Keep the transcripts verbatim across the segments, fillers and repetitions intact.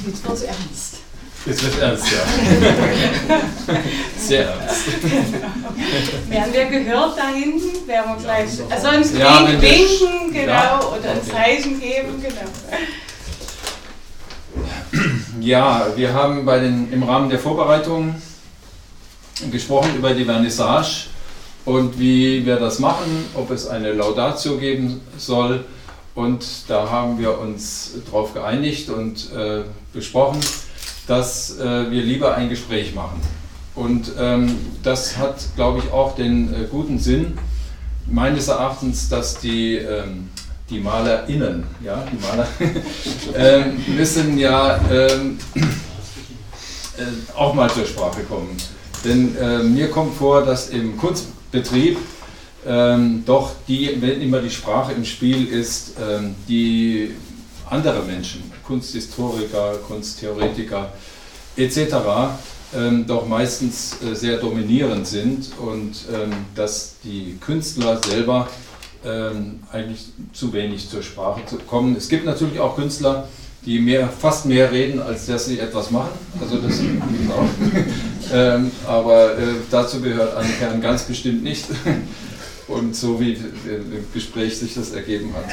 Jetzt wird es ernst. Jetzt wird ernst, ja. Sehr ernst. Werden wir gehört da hinten? Werden wir gleich. Also uns ja, wink, winken, genau, ja, oder ein okay. Zeichen geben, genau. Ja, wir haben bei den, im Rahmen der Vorbereitung gesprochen über die Vernissage und wie wir das machen, ob es eine Laudatio geben soll. Und da haben wir uns darauf geeinigt und äh, besprochen, dass äh, wir lieber ein Gespräch machen. Und ähm, das hat, glaube ich, auch den äh, guten Sinn, meines Erachtens, dass die, ähm, die MalerInnen, ja, die Maler, ähm, müssen ja ähm, äh, auch mal zur Sprache kommen. Denn äh, mir kommt vor, dass im Kunstbetrieb ähm, doch die, wenn immer die Sprache im Spiel ist, ähm, die andere Menschen, Kunsthistoriker, Kunsttheoretiker et cetera, ähm, doch meistens äh, sehr dominierend sind und ähm, dass die Künstler selber ähm, eigentlich zu wenig zur Sprache kommen. Es gibt natürlich auch Künstler, die mehr, fast mehr reden, als dass sie etwas machen. Also das gibt es auch. ähm, aber äh, dazu gehört Anne Kern ganz bestimmt nicht. Und so wie im Gespräch sich das ergeben hat.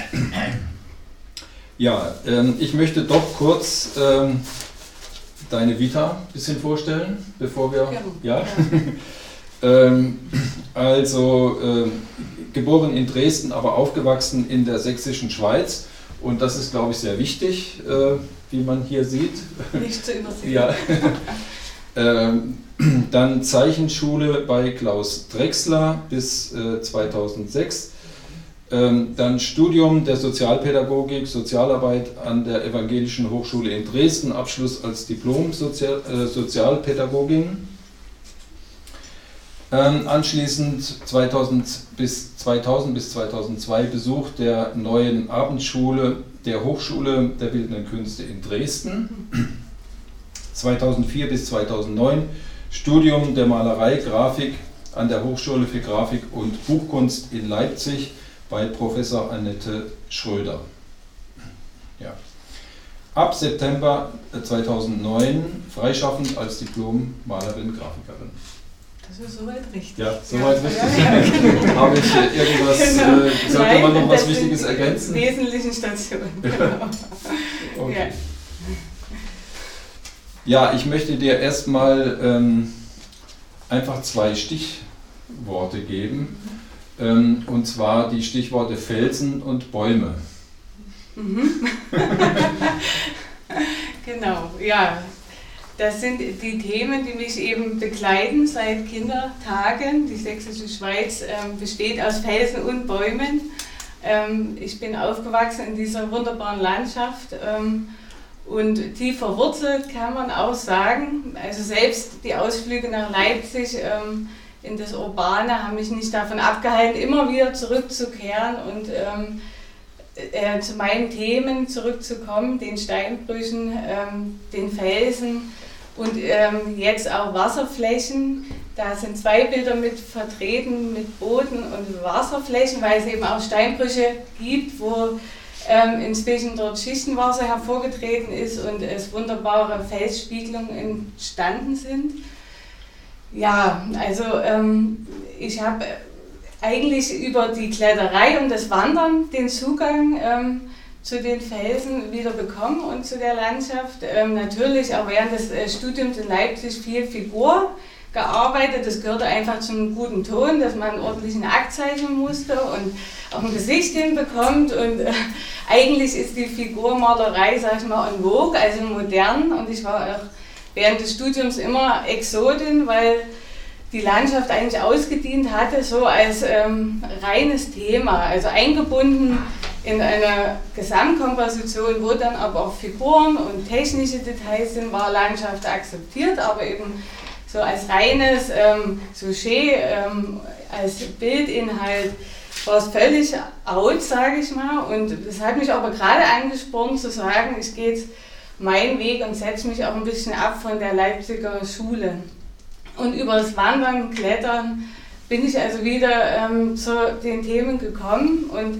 Ja, ähm, ich möchte doch kurz ähm, deine Vita ein bisschen vorstellen, bevor wir... Ja? Ja. ähm, also, ähm, geboren in Dresden, aber aufgewachsen in der sächsischen Schweiz. Und das ist, glaube ich, sehr wichtig, äh, wie man hier sieht. Nicht zu übersehen. Ja. ähm, dann Zeichenschule bei Klaus Drechsler bis äh, zweitausendsechs. Ähm, dann Studium der Sozialpädagogik, Sozialarbeit an der Evangelischen Hochschule in Dresden, Abschluss als Diplom-Sozialpädagogin. Ähm, anschließend zweitausend bis zweitausendzwei Besuch der neuen Abendschule der Hochschule der Bildenden Künste in Dresden. zweitausendvier bis zweitausendneun Studium der Malerei, Grafik an der Hochschule für Grafik und Buchkunst in Leipzig bei Professor Annette Schröder. Ja. Ab September zweitausendneun freischaffend als Diplom-Malerin, Grafikerin. Das ist soweit richtig. Ja, soweit ja, richtig. Ja, ja, genau. Habe ich äh, irgendwas, Genau. äh, sollte Nein, man noch was das Wichtiges sind ergänzen? Die wesentlichen Stationen, genau. Okay. Ja. Ja, ich möchte dir erstmal ähm, einfach zwei Stichworte geben, ähm, und zwar die Stichworte Felsen und Bäume. Mhm. Genau, ja. Das sind die Themen, die mich eben begleiten seit Kindertagen. Die sächsische Schweiz ähm, besteht aus Felsen und Bäumen. Ähm, ich bin aufgewachsen in dieser wunderbaren Landschaft ähm, und tief verwurzelt kann man auch sagen. Also selbst die Ausflüge nach Leipzig ähm, in das Urbane haben mich nicht davon abgehalten, immer wieder zurückzukehren und ähm, äh, zu meinen Themen zurückzukommen, den Steinbrüchen, ähm, den Felsen. Und ähm, jetzt auch Wasserflächen, da sind zwei Bilder mit vertreten, mit Boden und Wasserflächen, weil es eben auch Steinbrüche gibt, wo ähm, inzwischen dort Schichtenwasser hervorgetreten ist und es wunderbare Felsspiegelungen entstanden sind. Ja, also ähm, ich habe eigentlich über die Kletterei und das Wandern den Zugang ähm, zu den Felsen wieder bekommen und zu der Landschaft. Ähm, natürlich auch während des äh, Studiums in Leipzig viel Figur gearbeitet. Das gehörte einfach zum guten Ton, dass man einen ordentlichen Akt zeichnen musste und auch ein Gesicht hinbekommt. Und äh, eigentlich ist die Figurmalerei, sag ich mal, en vogue, also modern. Und ich war auch während des Studiums immer Exotin, weil die Landschaft eigentlich ausgedient hatte, so als ähm, reines Thema, also eingebunden in eine Gesamtkomposition, wo dann aber auch Figuren und technische Details sind, war Landschaft akzeptiert, aber eben so als reines ähm, Sujet, ähm, als Bildinhalt war es völlig out, sage ich mal. Und das hat mich aber gerade angespornt zu sagen, ich gehe jetzt meinen Weg und setze mich auch ein bisschen ab von der Leipziger Schule. Und über das Wandern, Klettern bin ich also wieder ähm, zu den Themen gekommen und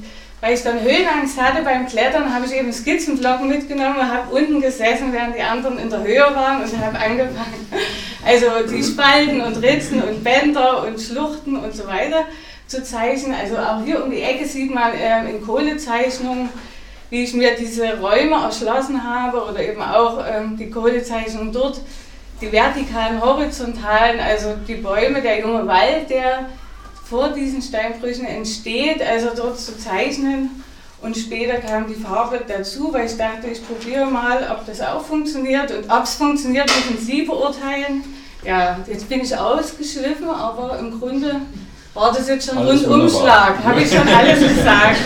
weil ich dann Höhenangst hatte beim Klettern, habe ich eben Skizzenblock mitgenommen und habe unten gesessen, während die anderen in der Höhe waren und habe angefangen, also die Spalten und Ritzen und Bänder und Schluchten und so weiter zu zeichnen. Also auch hier um die Ecke sieht man äh, in Kohlezeichnungen, wie ich mir diese Räume erschlossen habe oder eben auch ähm, die Kohlezeichnung dort, die vertikalen, horizontalen, also die Bäume, der junge Wald, der vor diesen Steinbrüchen entsteht, also dort zu zeichnen. Und später kam die Farbe dazu, weil ich dachte, ich probiere mal, ob das auch funktioniert. Und ob es funktioniert, müssen Sie beurteilen. Ja, jetzt bin ich ausgeschliffen, aber im Grunde war das jetzt schon ein Rundumschlag. Habe ich schon alles gesagt.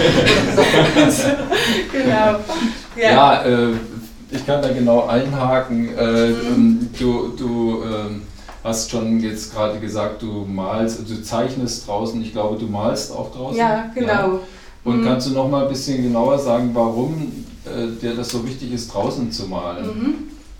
Genau. Ja, ja äh, ich kann da genau einhaken. Äh, mhm. Du, du äh, hast schon jetzt gerade gesagt, du malst, du zeichnest draußen. Ich glaube, du malst auch draußen. Ja, genau. Ja. Und mhm. kannst du noch mal ein bisschen genauer sagen, warum äh, dir das so wichtig ist, draußen zu malen? Mhm.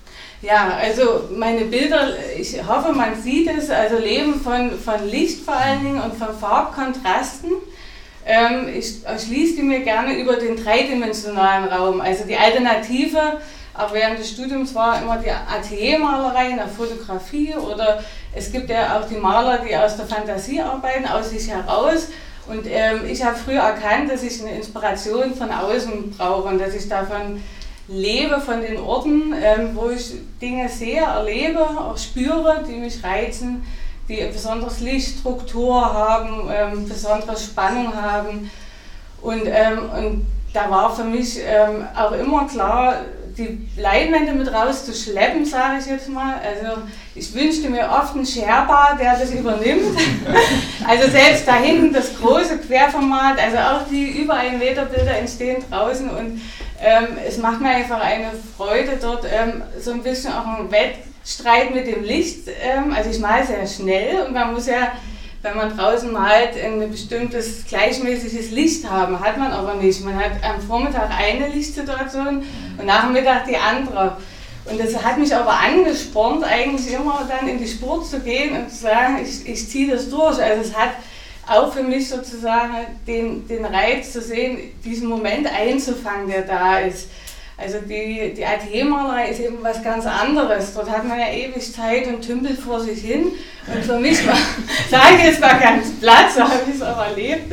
Ja, also meine Bilder, ich hoffe, man sieht es, also leben von, von Licht vor allen Dingen und von Farbkontrasten. Ähm, ich erschließe die mir gerne über den dreidimensionalen Raum. Also die Alternative, auch während des Studiums, war immer die Ateliermalerei in der Fotografie, oder es gibt ja auch die Maler, die aus der Fantasie arbeiten, aus sich heraus. Und ähm, ich habe früher erkannt, dass ich eine Inspiration von außen brauche und dass ich davon lebe, von den Orten, ähm, wo ich Dinge sehe, erlebe, auch spüre, die mich reizen, die ein besonderes Licht, Struktur haben, ähm, besondere Spannung haben. Und, ähm, und da war für mich ähm, auch immer klar, die Leinwände mit rauszuschleppen, sage ich jetzt mal. Also ich wünschte mir oft einen Sherpa, der das übernimmt. Also selbst da hinten das große Querformat, also auch die über ein Meter Bilder entstehen draußen, und ähm, es macht mir einfach eine Freude dort, ähm, so ein bisschen auch ein Wettstreit mit dem Licht. Ähm, also ich male sehr schnell, und man muss ja, wenn man draußen malt, ein bestimmtes gleichmäßiges Licht haben, hat man aber nicht. Man hat am Vormittag eine Lichtsituation und nach dem Mittag die andere. Und das hat mich aber angespornt, eigentlich immer dann in die Spur zu gehen und zu sagen, ich, ich ziehe das durch. Also es hat auch für mich sozusagen den, den Reiz zu sehen, diesen Moment einzufangen, der da ist. Also die, die Ateliermalerei ist eben was ganz anderes. Dort hat man ja ewig Zeit und tümpelt vor sich hin. Und für mich war, sage ich jetzt mal ganz platt, so habe ich es auch erlebt.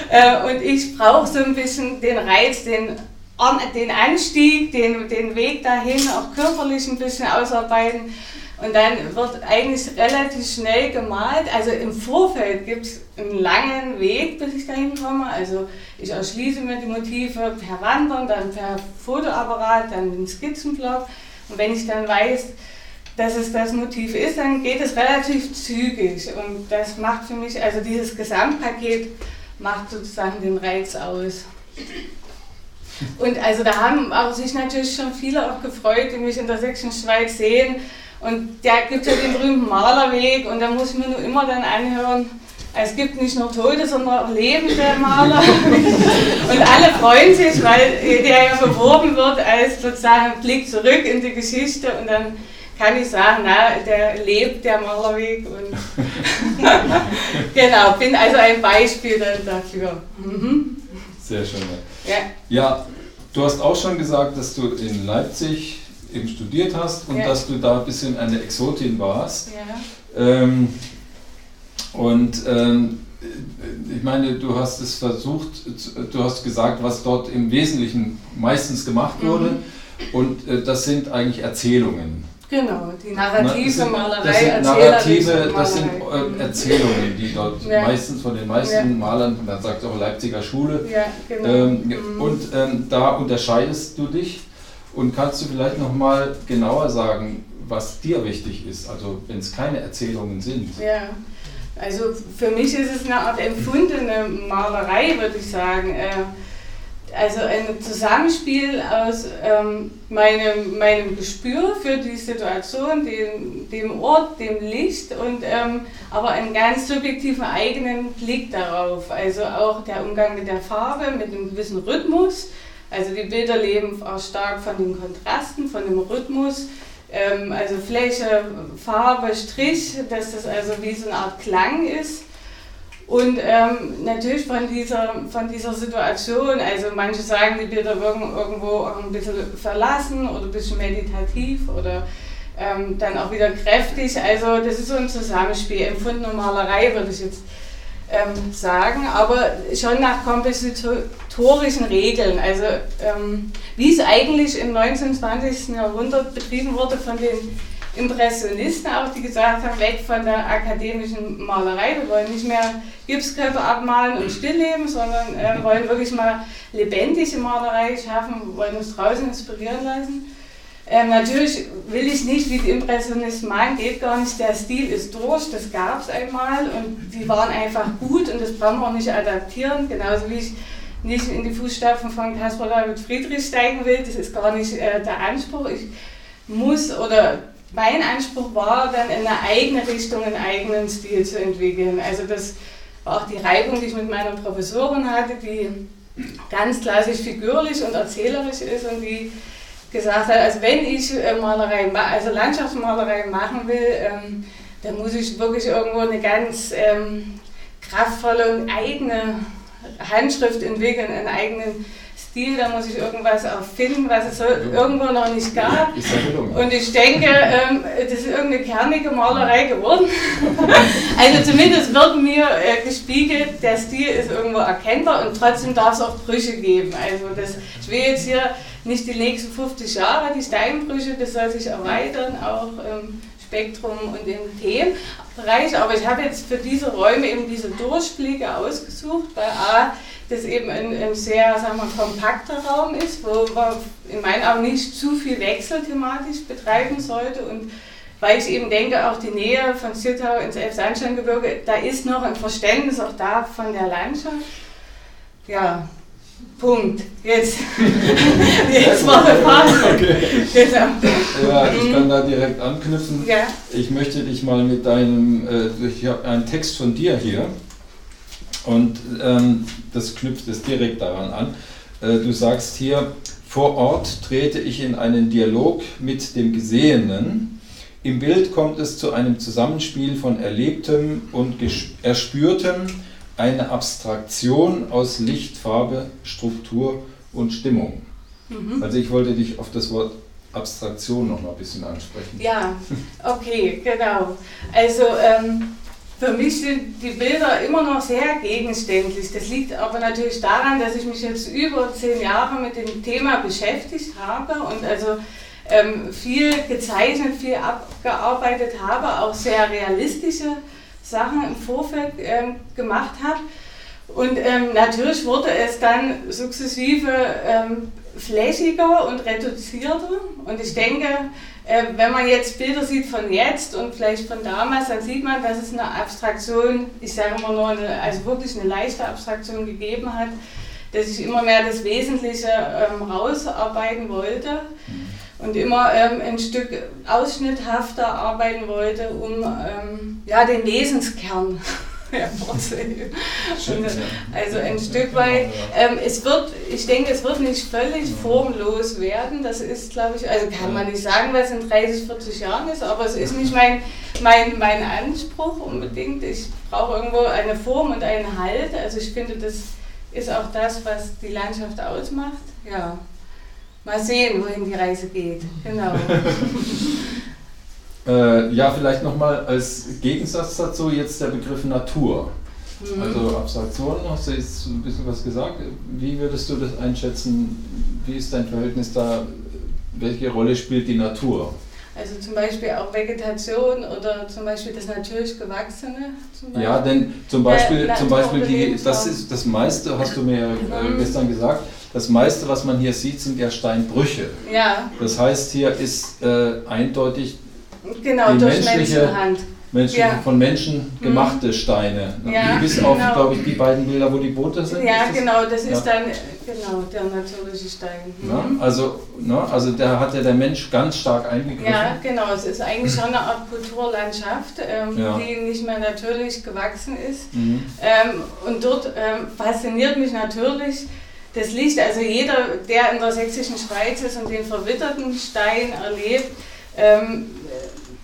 Und ich brauche so ein bisschen den Reiz, den, den Anstieg, den, den Weg dahin, auch körperlich ein bisschen ausarbeiten. Und dann wird eigentlich relativ schnell gemalt. Also im Vorfeld gibt es einen langen Weg, bis ich dahin komme. Also ich erschließe mir die Motive per Wandern, dann per Fotoapparat, dann den Skizzenblock. Und wenn ich dann weiß, dass es das Motiv ist, dann geht es relativ zügig. Und das macht für mich, also dieses Gesamtpaket macht sozusagen den Reiz aus. Und also da haben auch sich natürlich schon viele auch gefreut, die mich in der Sächsischen Schweiz sehen. Und da gibt es ja den berühmten Malerweg, und da muss ich mir nur immer dann anhören, es gibt nicht nur Tote, sondern auch lebende Maler. Und alle freuen sich, weil der ja beworben wird als sozusagen Blick zurück in die Geschichte, und dann kann ich sagen, na, der lebt, der Malerweg. Und genau, bin also ein Beispiel dann dafür. Mhm. Sehr schön. Ja. Ja, du hast auch schon gesagt, dass du in Leipzig eben studiert hast und ja. dass du da ein bisschen eine Exotin warst. Ja. Ähm, und ähm, ich meine, du hast es versucht, du hast gesagt, was dort im Wesentlichen meistens gemacht wurde, mhm. und äh, das sind eigentlich Erzählungen. Genau, die narrative sind, Malerei, das sind Narrative, das sind äh, Erzählungen, die dort ja. meistens von den meisten ja. Malern, man sagt auch Leipziger Schule, ja, genau. ähm, mhm. und ähm, da unterscheidest du dich. Und kannst du vielleicht noch mal genauer sagen, was dir wichtig ist, also wenn es keine Erzählungen sind? Ja, also für mich ist es eine Art empfundene Malerei, würde ich sagen. Also ein Zusammenspiel aus ähm, meinem, meinem Gespür für die Situation, dem, dem Ort, dem Licht, und ähm, aber einen ganz subjektiven eigenen Blick darauf. Also auch der Umgang mit der Farbe, mit einem gewissen Rhythmus. Also die Bilder leben auch stark von den Kontrasten, von dem Rhythmus, ähm, also Fläche, Farbe, Strich, dass das also wie so eine Art Klang ist. Und ähm, natürlich von dieser, von dieser Situation, also manche sagen, die Bilder wirken irgendwo auch ein bisschen verlassen oder ein bisschen meditativ oder ähm, dann auch wieder kräftig. Also das ist so ein Zusammenspiel, empfundene Malerei würde ich jetzt ähm, sagen, aber schon nach kompositorischen Regeln. Also ähm, wie es eigentlich im neunzehnten und zwanzigsten Jahrhundert betrieben wurde von den Impressionisten auch, die gesagt haben, weg von der akademischen Malerei, wir wollen nicht mehr Gipskörper abmalen und stillleben, sondern äh, wollen wirklich mal lebendige Malerei schaffen, wollen uns draußen inspirieren lassen. Ähm, natürlich will ich nicht, wie die Impressionisten malen, geht gar nicht, der Stil ist durch, das gab es einmal und die waren einfach gut und das brauchen wir auch nicht adaptieren, genauso wie ich nicht in die Fußstapfen von Caspar David Friedrich steigen will, das ist gar nicht äh, der Anspruch. Ich muss oder mein Anspruch war dann in eine eigene Richtung, einen eigenen Stil zu entwickeln. Also das war auch die Reibung, die ich mit meiner Professorin hatte, die ganz klassisch figürlich und erzählerisch ist und die gesagt hat, also wenn ich Malerei, also Landschaftsmalerei machen will, ähm, dann muss ich wirklich irgendwo eine ganz ähm, kraftvolle und eigene Handschrift entwickeln, einen eigenen Stil, da muss ich irgendwas erfinden, was es so irgendwo noch nicht gab. Und ich denke, ähm, das ist irgendeine kernige Malerei geworden. Also zumindest wird mir äh, gespiegelt, der Stil ist irgendwo erkennbar und trotzdem darf es auch Brüche geben. Also das, ich will jetzt hier nicht die nächsten fünfzig Jahre, die Steinbrüche, das soll sich erweitern, auch im Spektrum und im Themenbereich. Aber ich habe jetzt für diese Räume eben diese Durchblicke ausgesucht, weil A, das eben ein, ein sehr, sagen wir, kompakter Raum ist, wo man in meinen Augen nicht zu viel Wechsel thematisch betreiben sollte und weil ich eben denke, auch die Nähe von Zittau ins Elbsandsteingebirge, da ist noch ein Verständnis auch da von der Landschaft. Ja, Punkt. Jetzt, jetzt war der Frage. Okay. Genau. Ja, ich kann da direkt anknüpfen. Ja. Ich möchte dich mal mit deinem, äh, ich habe einen Text von dir hier. Und ähm, das knüpft es direkt daran an. Äh, du sagst hier, vor Ort trete ich in einen Dialog mit dem Gesehenen. Im Bild kommt es zu einem Zusammenspiel von Erlebtem und Erspürtem, eine Abstraktion aus Licht, Farbe, Struktur und Stimmung. Mhm. Also ich wollte dich auf das Wort Abstraktion noch mal ein bisschen ansprechen. Ja, okay, genau. Also ähm, für mich sind die Bilder immer noch sehr gegenständlich. Das liegt aber natürlich daran, dass ich mich jetzt über zehn Jahre mit dem Thema beschäftigt habe und also ähm, viel gezeichnet, viel abgearbeitet habe, auch sehr realistische Sachen im Vorfeld ähm, gemacht habe. Und ähm, natürlich wurde es dann sukzessive ähm, flächiger und reduzierter. Und ich denke, äh, wenn man jetzt Bilder sieht von jetzt und vielleicht von damals, dann sieht man, dass es eine Abstraktion, ich sage mal nur, eine, also wirklich eine leichte Abstraktion gegeben hat, dass ich immer mehr das Wesentliche ähm, rausarbeiten wollte und immer ähm, ein Stück ausschnitthafter arbeiten wollte, um ähm, ja, den Wesenskern hervorzuheben. Also ein Stück weit, ähm, es wird, ich denke, es wird nicht völlig formlos werden, das ist, glaube ich, also kann man nicht sagen, was in dreißig, vierzig Jahren ist, aber es ist nicht mein, mein, mein Anspruch unbedingt. Ich brauche irgendwo eine Form und einen Halt, also ich finde, das ist auch das, was die Landschaft ausmacht. Ja. Mal sehen, wohin die Reise geht. Genau. äh, ja, vielleicht nochmal als Gegensatz dazu jetzt der Begriff Natur. Mhm. Also Abstraktion, hast du jetzt ein bisschen was gesagt. Wie würdest du das einschätzen? Wie ist dein Verhältnis da? Welche Rolle spielt die Natur? Also zum Beispiel auch Vegetation oder zum Beispiel das natürlich Gewachsene. Zum Beispiel. Ja, denn zum Beispiel, zum Beispiel die, das ist das meiste, hast du mir äh, gestern gesagt, das meiste, was man hier sieht, sind ja Steinbrüche. Ja. Das heißt, hier ist äh, eindeutig genau, die durch menschliche, Menschenhand. menschliche Ja. von Menschen gemachte Steine. Ja, Bis auf, genau. glaube ich, die beiden Bilder, wo die Boote sind. Ja, ist das? genau, das ist Ja. dann genau der natürliche Stein. Mhm. Na, also, na, also da hat ja der Mensch ganz stark eingegriffen. Ja, genau, es ist eigentlich schon eine Art Kulturlandschaft, ähm, Ja. die nicht mehr natürlich gewachsen ist. Mhm. Ähm, und dort ähm, fasziniert mich natürlich das Licht. Also jeder, der in der sächsischen Schweiz ist und den verwitterten Stein erlebt, ähm,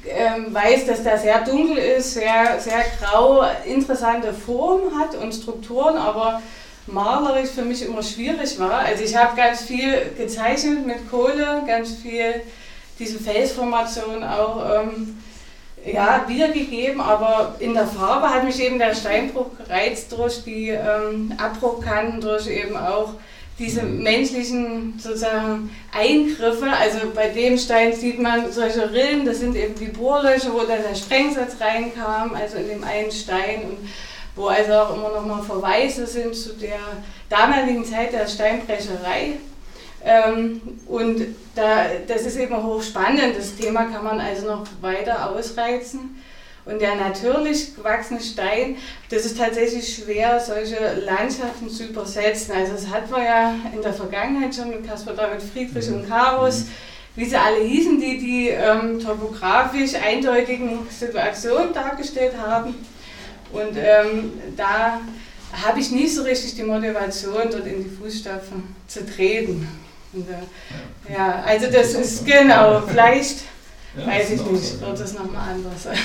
ähm, weiß, dass der sehr dunkel ist, sehr, sehr grau, interessante Form hat und Strukturen, aber malerisch für mich immer schwierig war. Also ich habe ganz viel gezeichnet mit Kohle, ganz viel diese Felsformation auch ähm, ja, wiedergegeben, aber in der Farbe hat mich eben der Steinbruch gereizt durch die ähm, Abbruchkanten, durch eben auch diese menschlichen sozusagen Eingriffe. Also bei dem Stein sieht man solche Rillen, das sind eben die Bohrlöcher, wo dann der Sprengsatz reinkam, also in dem einen Stein, und wo also auch immer noch mal Verweise sind zu der damaligen Zeit der Steinbrecherei. Ähm, und da, das ist eben hochspannend, das Thema kann man also noch weiter ausreizen. Und der natürlich gewachsene Stein, das ist tatsächlich schwer, solche Landschaften zu übersetzen. Also das hatten wir ja in der Vergangenheit schon mit Caspar David Friedrich und Karus, wie sie alle hießen, die die ähm, topografisch eindeutigen Situationen dargestellt haben. Und ähm, da habe ich nicht so richtig die Motivation, dort in die Fußstapfen zu treten. Und, äh, ja, also das ist genau, vielleicht, ja, weiß ich nicht, wird das nochmal anders.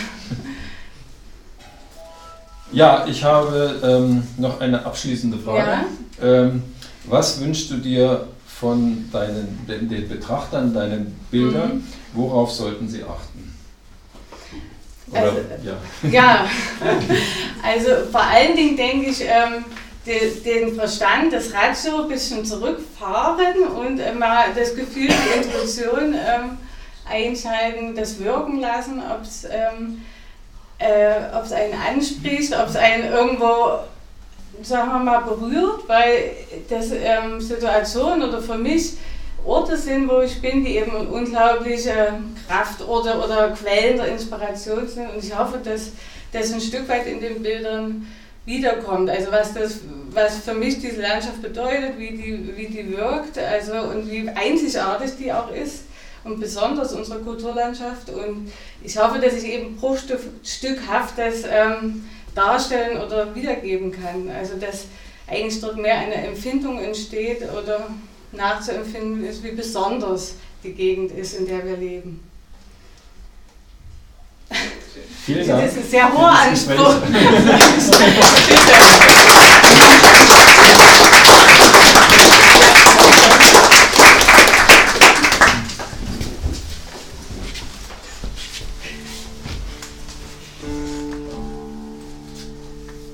Ja, ich habe ähm, noch eine abschließende Frage. Ja? Ähm, was wünschst du dir von deinen, den, den Betrachtern, deinen Bildern? Mhm. Worauf sollten sie achten? Oder, also, ja. ja, also vor allen Dingen denke ich, ähm, de, den Verstand, das Ratio ein bisschen zurückfahren und äh, mal das Gefühl, die Intuition ähm, einschalten, das wirken lassen, ob es ähm, äh, ob es einen anspricht, ob es einen irgendwo, sagen wir mal, berührt, weil das ähm, Situationen oder für mich Orte sind, wo ich bin, die eben unglaubliche Kraftorte oder Quellen der Inspiration sind, und ich hoffe, dass das ein Stück weit in den Bildern wiederkommt. Also was das, was für mich diese Landschaft bedeutet, wie die, wie die wirkt, also und wie einzigartig die auch ist und besonders unsere Kulturlandschaft, und ich hoffe, dass ich eben Bruchstück, stückhaft das ähm, darstellen oder wiedergeben kann. Also dass eigentlich dort mehr eine Empfindung entsteht oder nachzuempfinden ist, wie besonders die Gegend ist, in der wir leben. Vielen Dank. Das ist ein sehr hoher Anspruch. Bitte.